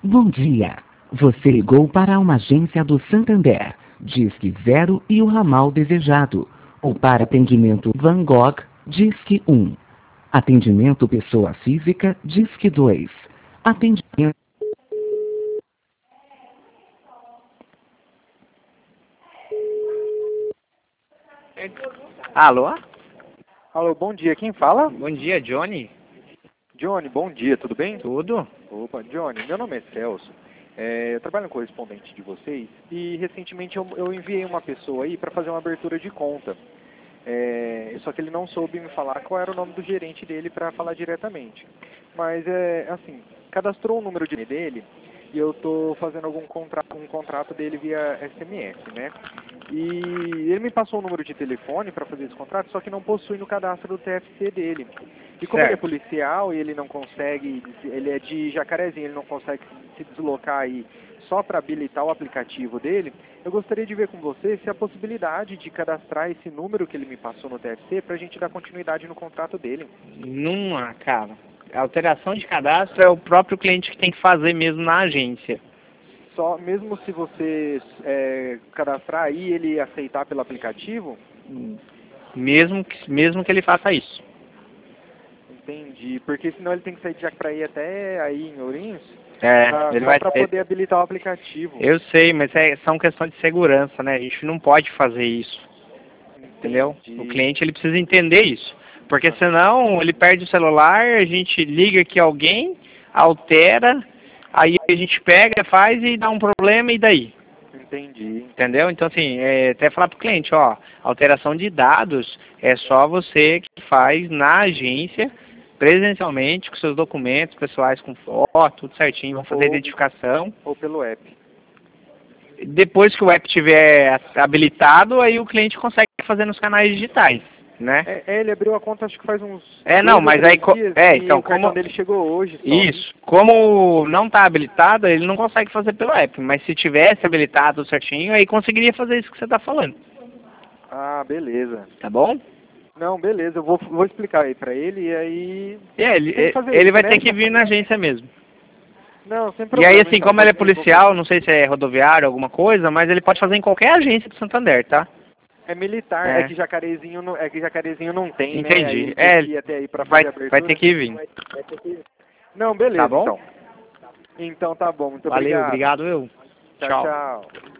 Bom dia. Você ligou para uma agência do Santander. Disque 0 e o ramal desejado. Ou para atendimento Van Gogh, Disque 1. Atendimento pessoa física, Disque 2. Atendimento... Alô? Alô, bom dia. Quem fala? Bom dia, Johnny. Johnny, bom dia, tudo bem? Tudo? Opa, Johnny, meu nome é Celso. Eu trabalho no correspondente de vocês e recentemente eu enviei uma pessoa aí para fazer uma abertura de conta. Só que ele não soube me falar qual era o nome do gerente dele para falar diretamente. Mas assim, cadastrou o número de dele e eu estou fazendo um contrato dele via SMS, né? E ele me passou o número de telefone para fazer esse contrato, só que não possui no cadastro do TFC dele. E como ele é policial e ele não consegue, ele é de Jacarezinho, ele não consegue se deslocar aí só para habilitar o aplicativo dele, eu gostaria de ver com você se há possibilidade de cadastrar esse número que ele me passou no TFC para a gente dar continuidade no contrato dele. Não há, cara. A alteração de cadastro é o próprio cliente que tem que fazer mesmo na agência. Só mesmo se você cadastrar aí e ele aceitar pelo aplicativo? Mesmo que ele faça isso. Entendi. Porque senão ele tem que sair de Jacareí até aí em Ourinhos Ele vai para poder habilitar o aplicativo. Eu sei, mas são questões de segurança, né? A gente não pode fazer isso. Entendeu? O cliente ele precisa entender isso. Porque senão ele perde o celular, a gente liga aqui alguém, altera, aí a gente pega, faz e dá um problema e daí? Entendi. Entendeu? Então assim, até falar pro cliente, ó, alteração de dados é só você que faz na agência, presencialmente, com seus documentos pessoais, com foto, tudo certinho, vão fazer a identificação. Ou pelo app. Depois que o app estiver habilitado, aí o cliente consegue fazer nos canais digitais, né? Ele abriu a conta acho que faz uns mas aí dias, então o cartão dele chegou hoje. Isso. Como não está habilitado, ele não consegue fazer pelo app, mas se tivesse habilitado certinho, aí conseguiria fazer isso que você está falando. Ah, beleza. Tá bom? Não, beleza. Eu vou explicar aí pra ele e aí... ele vai ter que vir na agência mesmo. Não, sem E problema. aí, assim, como ele é policial, não sei se é rodoviário, alguma coisa, mas ele pode fazer em qualquer agência do Santander, tá? É militar, é que Jacarezinho não tem, entendi. né? Aí até aí pra fazer a abertura. Vai ter que vir. Não, beleza, tá bom? então. Então tá bom, muito Valeu, obrigado. obrigado eu. Tchau.